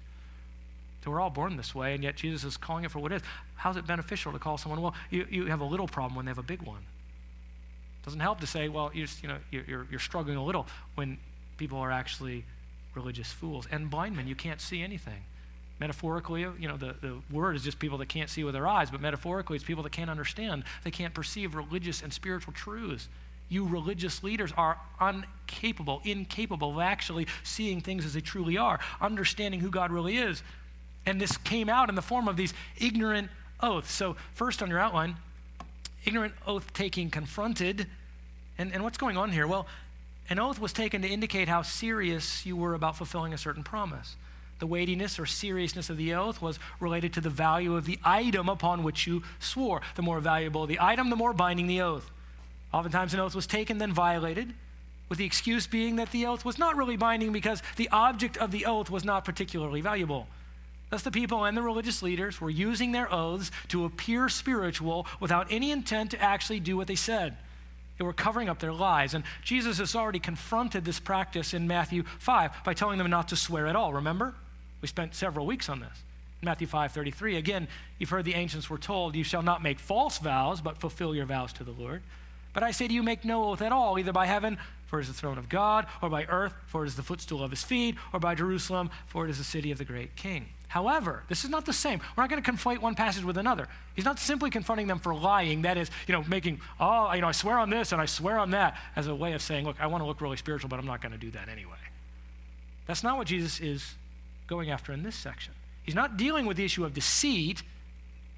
So we're all born this way, and yet Jesus is calling it for what it is. How's it beneficial to call someone, well, you, you have a little problem when they have a big one? Doesn't help to say, well, you're, just, you know, you're, you're struggling a little when people are actually religious fools. And blind men, you can't see anything. Metaphorically, you know, the, the word is just people that can't see with their eyes, but metaphorically, it's people that can't understand. They can't perceive religious and spiritual truths. You religious leaders are incapable, incapable of actually seeing things as they truly are, understanding who God really is. And this came out in the form of these ignorant oaths. So first on your outline, ignorant oath-taking confronted. And, and what's going on here? Well, an oath was taken to indicate how serious you were about fulfilling a certain promise. The weightiness or seriousness of the oath was related to the value of the item upon which you swore. The more valuable the item, the more binding the oath. Oftentimes an oath was taken, then violated, with the excuse being that the oath was not really binding because the object of the oath was not particularly valuable. Thus the people and the religious leaders were using their oaths to appear spiritual without any intent to actually do what they said. They were covering up their lies. And Jesus has already confronted this practice in Matthew five by telling them not to swear at all. Remember? We spent several weeks on this. Matthew five thirty-three, again, you've heard the ancients were told, you shall not make false vows, but fulfill your vows to the Lord. But I say to you, make no oath at all, either by heaven, for it is the throne of God, or by earth, for it is the footstool of his feet, or by Jerusalem, for it is the city of the great king. However, this is not the same. We're not going to conflate one passage with another. He's not simply confronting them for lying, that is, you know, making, oh, you know, I swear on this and I swear on that, as a way of saying, look, I want to look really spiritual, but I'm not going to do that anyway. That's not what Jesus is going after in this section. He's not dealing with the issue of deceit.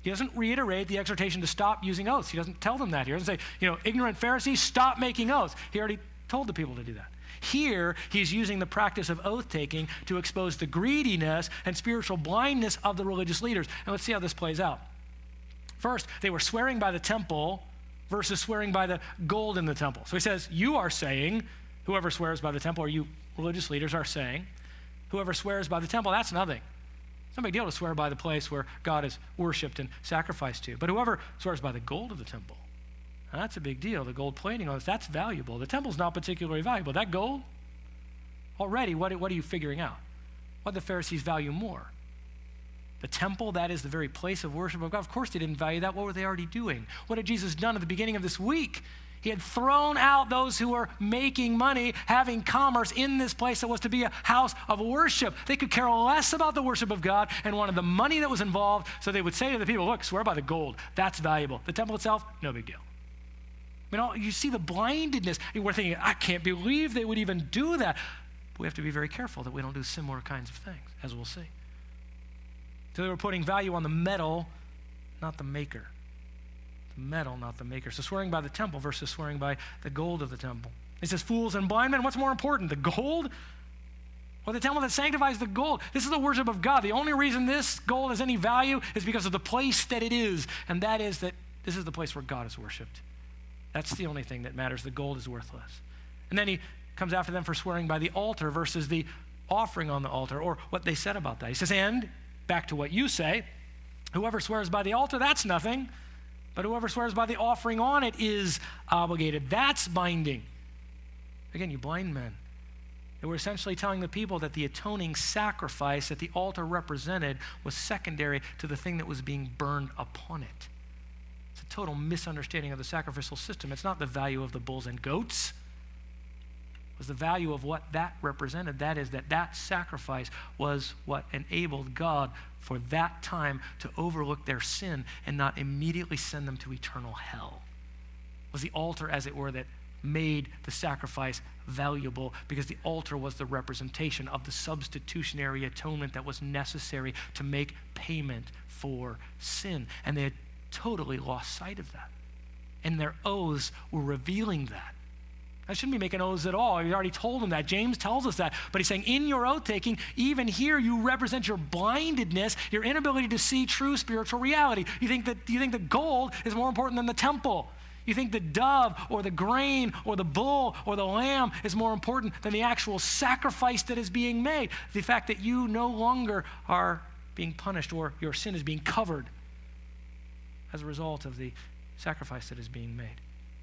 He doesn't reiterate the exhortation to stop using oaths. He doesn't tell them that. He doesn't say, you know, ignorant Pharisees, stop making oaths. He already told the people to do that. Here, he's using the practice of oath-taking to expose the greediness and spiritual blindness of the religious leaders. And let's see how this plays out. First, they were swearing by the temple versus swearing by the gold in the temple. So he says, you are saying, whoever swears by the temple, or you religious leaders are saying, whoever swears by the temple, that's nothing. It's no big deal to swear by the place where God is worshiped and sacrificed to. But whoever swears by the gold of the temple, that's a big deal. The gold plating on it, that's valuable. The temple's not particularly valuable. That gold, already, what, what are you figuring out? What do the Pharisees value more? The temple, that is the very place of worship of God. Of course they didn't value that. What were they already doing? What had Jesus done at the beginning of this week? He had thrown out those who were making money, having commerce in this place that was to be a house of worship. They could care less about the worship of God and wanted the money that was involved, so they would say to the people, look, swear by the gold. That's valuable. The temple itself, no big deal. I mean, all, you see the blindedness. We're thinking, I can't believe they would even do that. But we have to be very careful that we don't do similar kinds of things, as we'll see. So they were putting value on the metal, not the maker. The metal, not the maker. So swearing by the temple versus swearing by the gold of the temple. He says, fools and blind men, what's more important, the gold or the temple that sanctifies the gold? This is the worship of God. The only reason this gold has any value is because of the place that it is, and that is that this is the place where God is worshipped. That's the only thing that matters. The gold is worthless. And then he comes after them for swearing by the altar versus the offering on the altar, or what they said about that. He says, and back to what you say, whoever swears by the altar, that's nothing. But whoever swears by the offering on it is obligated. That's binding. Again, you blind men. They were essentially telling the people that the atoning sacrifice that the altar represented was secondary to the thing that was being burned upon it. It's a total misunderstanding of the sacrificial system. It's not the value of the bulls and goats. It was the value of what that represented. That is that that sacrifice was what enabled God for that time to overlook their sin and not immediately send them to eternal hell. It was the altar, as it were, that made the sacrifice valuable, because the altar was the representation of the substitutionary atonement that was necessary to make payment for sin. And they had totally lost sight of that. And their oaths were revealing that. I shouldn't be making oaths at all. He already told them that. James tells us that. But he's saying, in your oath-taking, even here you represent your blindedness, your inability to see true spiritual reality. You think that you think the gold is more important than the temple. You think the dove or the grain or the bull or the lamb is more important than the actual sacrifice that is being made. The fact that you no longer are being punished, or your sin is being covered as a result of the sacrifice that is being made.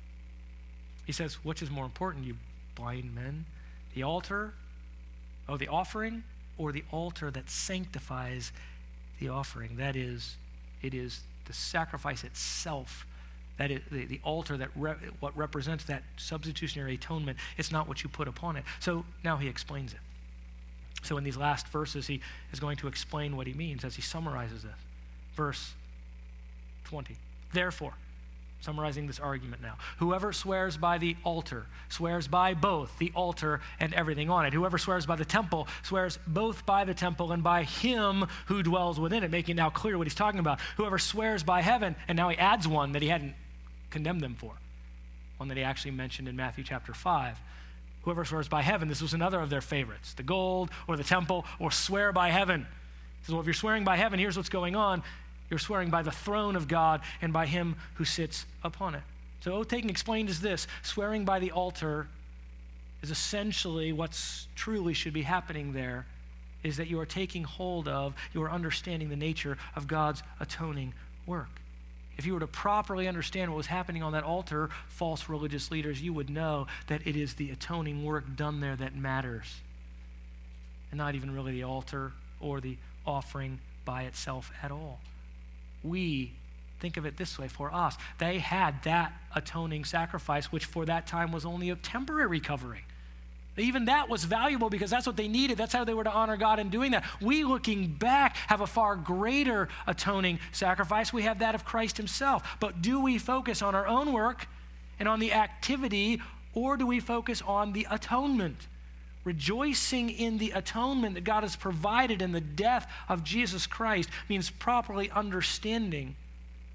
He says, which is more important, you blind men? The altar, oh, the offering, or the altar that sanctifies the offering? That is, it is the sacrifice itself. That is the, the altar that re, what represents that substitutionary atonement. It's not what you put upon it. So now he explains it. So in these last verses, he is going to explain what he means as he summarizes this. Verse twenty. Therefore, summarizing this argument now, whoever swears by the altar swears by both the altar and everything on it. Whoever swears by the temple swears both by the temple and by him who dwells within it, making it now clear what he's talking about. Whoever swears by heaven, and now he adds one that he hadn't condemned them for, one that he actually mentioned in Matthew chapter five. Whoever swears by heaven, this was another of their favorites, the gold or the temple, or swear by heaven. So well, if you're swearing by heaven, here's what's going on. You're swearing by the throne of God and by him who sits upon it. So oath-taking explained is this: swearing by the altar is essentially what's truly should be happening there, is that you are taking hold of, you are understanding the nature of God's atoning work. If you were to properly understand what was happening on that altar, false religious leaders, you would know that it is the atoning work done there that matters, and not even really the altar or the offering by itself at all. We think of it this way for us. They had that atoning sacrifice, which for that time was only a temporary covering. Even that was valuable because that's what they needed. That's how they were to honor God in doing that. We, looking back, have a far greater atoning sacrifice. We have that of Christ himself. But do we focus on our own work and on the activity, or do we focus on the atonement? Rejoicing in the atonement that God has provided in the death of Jesus Christ means properly understanding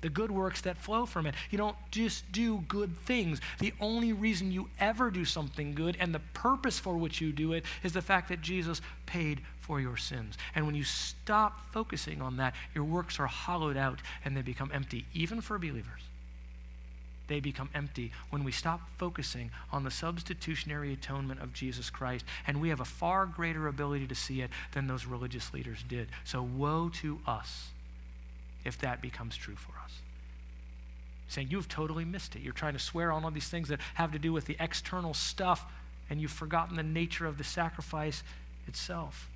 the good works that flow from it. You don't just do good things. The only reason you ever do something good and the purpose for which you do it is the fact that Jesus paid for your sins. And when you stop focusing on that, your works are hollowed out and they become empty, even for believers. They become empty when we stop focusing on the substitutionary atonement of Jesus Christ, and we have a far greater ability to see it than those religious leaders did. So woe to us if that becomes true for us. Saying you've totally missed it. You're trying to swear on all these things that have to do with the external stuff, and you've forgotten the nature of the sacrifice itself.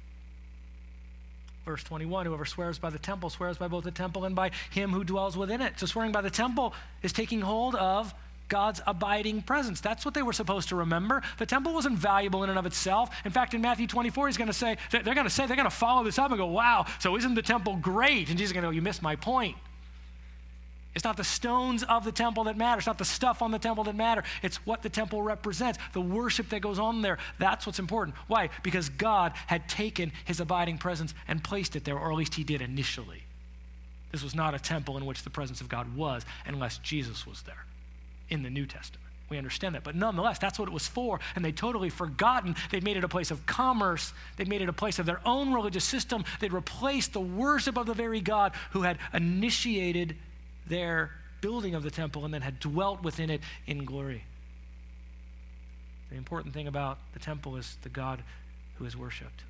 Verse twenty-one, whoever swears by the temple swears by both the temple and by him who dwells within it. So swearing by the temple is taking hold of God's abiding presence. That's what they were supposed to remember. The temple wasn't valuable in and of itself. In fact, in Matthew twenty-four, he's going to say, they're going to say, they're going to follow this up and go, wow, so isn't the temple great? And Jesus is going to go, you missed my point. It's not the stones of the temple that matter. It's not the stuff on the temple that matter. It's what the temple represents, the worship that goes on there. That's what's important. Why? Because God had taken his abiding presence and placed it there, or at least he did initially. This was not a temple in which the presence of God was unless Jesus was there in the New Testament. We understand that. But nonetheless, that's what it was for, and they'd totally forgotten. They'd made it a place of commerce. They'd made it a place of their own religious system. They'd replaced the worship of the very God who had initiated their building of the temple and then had dwelt within it in glory. The important thing about the temple is the God who is worshiped.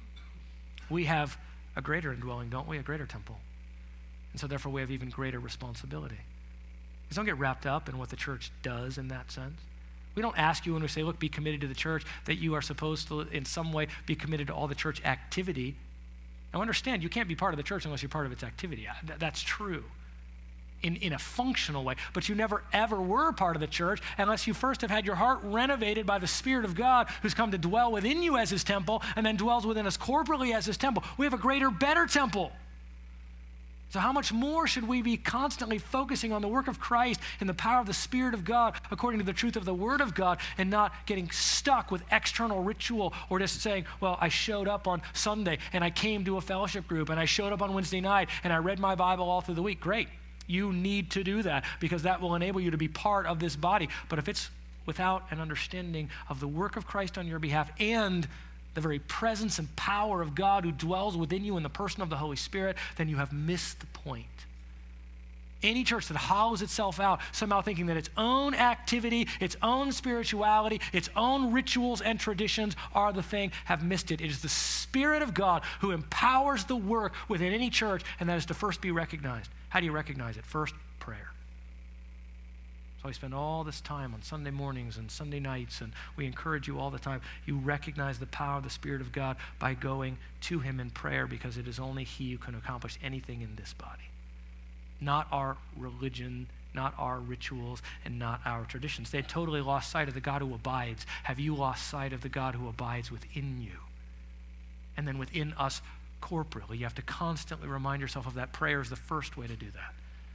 We have a greater indwelling, don't we? A greater temple. And so therefore we have even greater responsibility. Just don't get wrapped up in what the church does in that sense. We don't ask you when we say, look, be committed to the church, that you are supposed to in some way be committed to all the church activity. Now understand, you can't be part of the church unless you're part of its activity. That's true. In, in a functional way, but you never ever were part of the church unless you first have had your heart renovated by the Spirit of God who's come to dwell within you as his temple and then dwells within us corporately as his temple. We have a greater, better temple. So how much more should we be constantly focusing on the work of Christ and the power of the Spirit of God according to the truth of the Word of God and not getting stuck with external ritual or just saying, well, I showed up on Sunday and I came to a fellowship group and I showed up on Wednesday night and I read my Bible all through the week. Great. You need to do that because that will enable you to be part of this body. But if it's without an understanding of the work of Christ on your behalf and the very presence and power of God who dwells within you in the person of the Holy Spirit, then you have missed the point. Any church that hollows itself out, somehow thinking that its own activity, its own spirituality, its own rituals and traditions are the thing, have missed it. It is the Spirit of God who empowers the work within any church, and that is to first be recognized. How do you recognize it? First, prayer. So we spend all this time on Sunday mornings and Sunday nights, and we encourage you all the time. You recognize the power of the Spirit of God by going to him in prayer because it is only he who can accomplish anything in this body. Not our religion, not our rituals, and not our traditions. They had totally lost sight of the God who abides. Have you lost sight of the God who abides within you? And then within us corporately. You have to constantly remind yourself of that. Prayer is the first way to do that.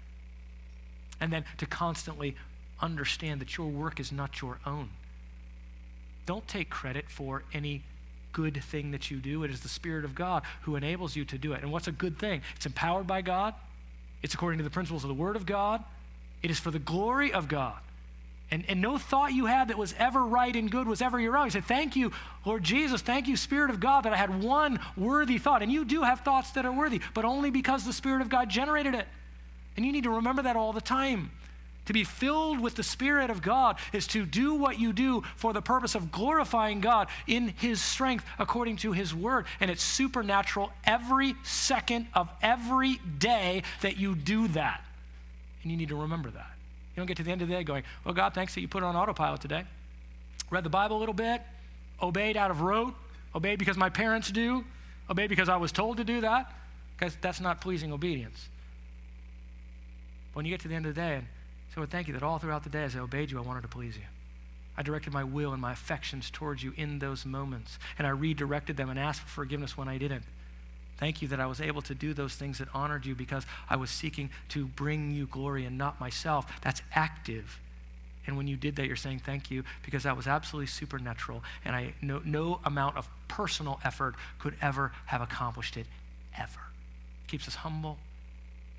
And then to constantly understand that your work is not your own. Don't take credit for any good thing that you do. It is the Spirit of God who enables you to do it. And what's a good thing? It's empowered by God. It's according to the principles of the Word of God. It is for the glory of God. And, and no thought you had that was ever right and good was ever your own. You said, thank you, Lord Jesus. Thank you, Spirit of God, that I had one worthy thought. And you do have thoughts that are worthy, but only because the Spirit of God generated it. And you need to remember that all the time. To be filled with the Spirit of God is to do what you do for the purpose of glorifying God in his strength according to his word. And it's supernatural every second of every day that you do that. And you need to remember that. You don't get to the end of the day going, well, God, thanks that you put it on autopilot today. Read the Bible a little bit, obeyed out of rote, obeyed because my parents do, obeyed because I was told to do that, because that's not pleasing obedience. When you get to the end of the day and say, well, thank you that all throughout the day as I obeyed you, I wanted to please you. I directed my will and my affections towards you in those moments, and I redirected them and asked for forgiveness when I didn't. Thank you that I was able to do those things that honored you because I was seeking to bring you glory and not myself. That's active. And when you did that, you're saying thank you because that was absolutely supernatural, and I no, no amount of personal effort could ever have accomplished it, ever. It keeps us humble.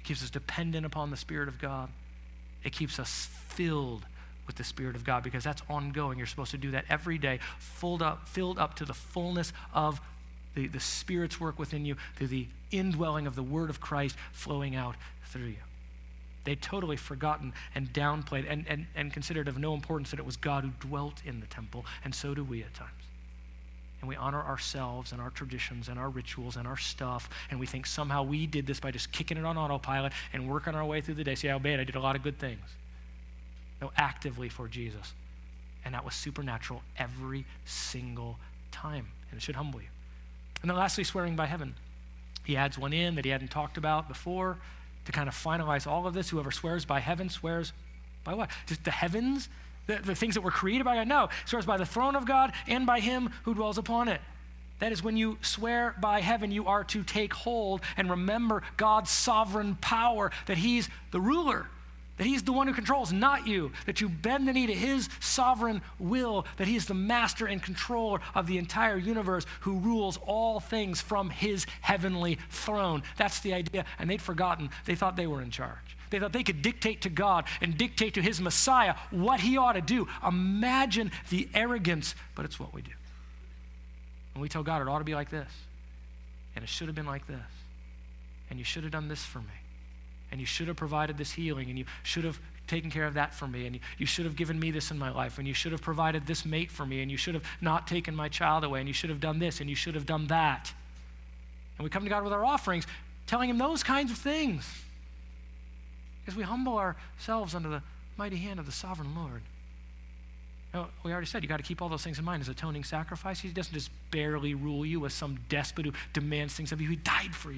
It keeps us dependent upon the Spirit of God. It keeps us filled with the Spirit of God, because that's ongoing. You're supposed to do that every day, filled up, filled up to the fullness of the, the Spirit's work within you, through the indwelling of the Word of Christ flowing out through you. They'd totally forgotten and downplayed and, and, and considered of no importance that it was God who dwelt in the temple, and so do we at times. And we honor ourselves and our traditions and our rituals and our stuff, and we think somehow we did this by just kicking it on autopilot and working our way through the day. See, I obeyed, I did a lot of good things. No, actively for Jesus. And that was supernatural every single time. And it should humble you. And then lastly, swearing by heaven. He adds one in that he hadn't talked about before to kind of finalize all of this. Whoever swears by heaven swears by what? Just the heavens? The, the things that were created by God? No. Swears by the throne of God and by him who dwells upon it. That is, when you swear by heaven, you are to take hold and remember God's sovereign power, that he's the ruler, that he's the one who controls, not you, that you bend the knee to his sovereign will, that he is the master and controller of the entire universe, who rules all things from his heavenly throne. That's the idea, and they'd forgotten. They thought they were in charge. They thought they could dictate to God and dictate to his Messiah what he ought to do. Imagine the arrogance, but it's what we do. And we tell God it ought to be like this, and it should have been like this, and you should have done this for me. And you should have provided this healing, and you should have taken care of that for me, and you, you should have given me this in my life, and you should have provided this mate for me, and you should have not taken my child away, and you should have done this, and you should have done that. And we come to God with our offerings, telling him those kinds of things, because we humble ourselves under the mighty hand of the sovereign Lord. Now, we already said you got to keep all those things in mind. His atoning sacrifice, he doesn't just barely rule you as some despot who demands things of you. He died for you.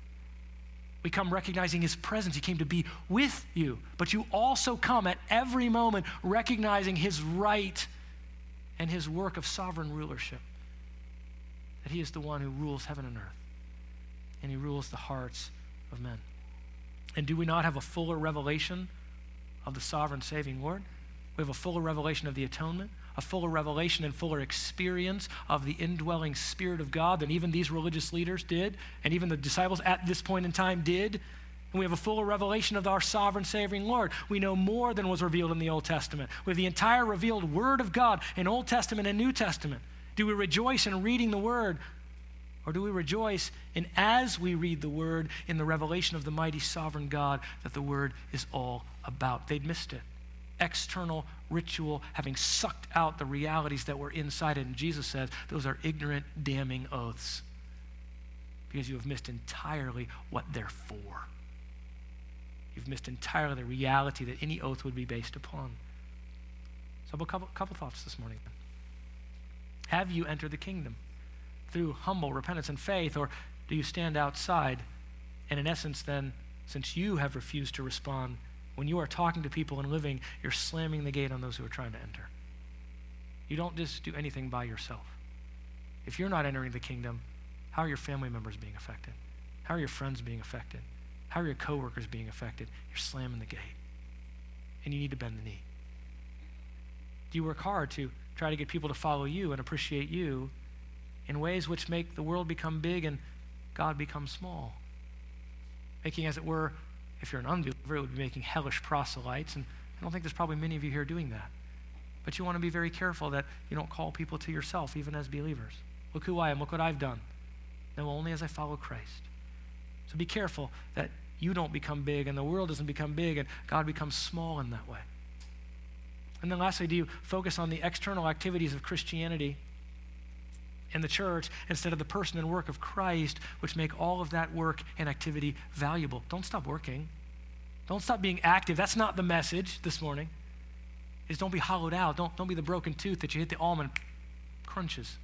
We come recognizing his presence. He came to be with you. But you also come at every moment recognizing his right and his work of sovereign rulership. That he is the one who rules heaven and earth. And he rules the hearts of men. And do we not have a fuller revelation of the sovereign saving Lord? We have a fuller revelation of the atonement, a fuller revelation and fuller experience of the indwelling Spirit of God than even these religious leaders did, and even the disciples at this point in time did. And we have a fuller revelation of our sovereign saving Lord. We know more than was revealed in the Old Testament. We have the entire revealed Word of God in Old Testament and New Testament. Do we rejoice in reading the Word? Or do we rejoice in, as we read the Word, in the revelation of the mighty sovereign God that the Word is all about? They'd missed it. External ritual having sucked out the realities that were inside it. And Jesus says those are ignorant, damning oaths, because you have missed entirely what they're for. You've missed entirely the reality that any oath would be based upon. So a couple, couple thoughts this morning. Have you entered the kingdom through humble repentance and faith, or do you stand outside? And in essence then, since you have refused to respond, when you are talking to people and living, you're slamming the gate on those who are trying to enter. You don't just do anything by yourself. If you're not entering the kingdom, how are your family members being affected? How are your friends being affected? How are your coworkers being affected? You're slamming the gate. And you need to bend the knee. Do you work hard to try to get people to follow you and appreciate you in ways which make the world become big and God become small? Making, as it were, if you're an unbeliever, it would be making hellish proselytes, and I don't think there's probably many of you here doing that. But you want to be very careful that you don't call people to yourself, even as believers. Look who I am, look what I've done. No, only as I follow Christ. So be careful that you don't become big, and the world doesn't become big, and God becomes small in that way. And then lastly, do you focus on the external activities of Christianity in the church instead of the person and work of Christ, which make all of that work and activity valuable? Don't stop working. Don't stop being active. That's not the message this morning. Is don't be hollowed out. Don't, don't be the broken tooth that you hit the almond crunches.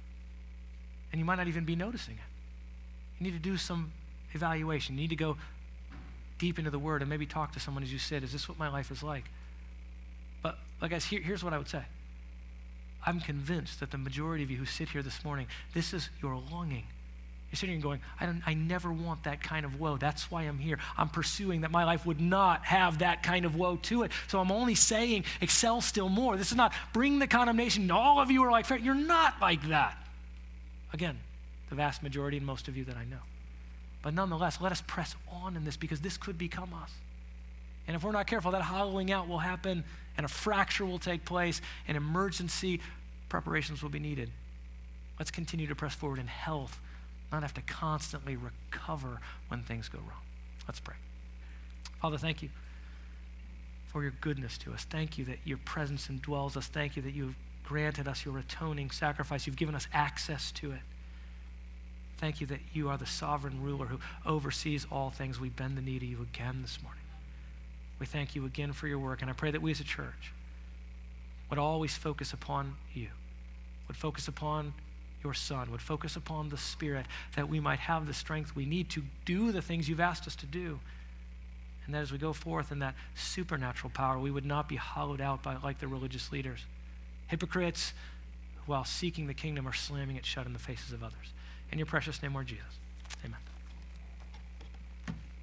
And you might not even be noticing it. You need to do some evaluation. You need to go deep into the Word and maybe talk to someone as you sit. Is this what my life is like? But, like guys, here, here's what I would say. I'm convinced that the majority of you who sit here this morning, this is your longing. You're sitting here going, I, don't, I never want that kind of woe. That's why I'm here. I'm pursuing that my life would not have that kind of woe to it. So I'm only saying, excel still more. This is not bring the condemnation. All of you are like, you're not like that. Again, the vast majority and most of you that I know. But nonetheless, let us press on in this because this could become us. And if we're not careful, that hollowing out will happen and a fracture will take place and emergency preparations will be needed. Let's continue to press forward in health, not have to constantly recover when things go wrong. Let's pray. Father, thank you for your goodness to us. Thank you that your presence indwells us. Thank you that you've granted us your atoning sacrifice. You've given us access to it. Thank you that you are the sovereign ruler who oversees all things. We bend the knee to you again this morning. We thank you again for your work, and I pray that we as a church would always focus upon you, would focus upon your Son, would focus upon the Spirit, that we might have the strength we need to do the things you've asked us to do. And that as we go forth in that supernatural power, we would not be hollowed out by like the religious leaders, hypocrites who, while seeking the kingdom, are slamming it shut in the faces of others. In your precious name, Lord Jesus.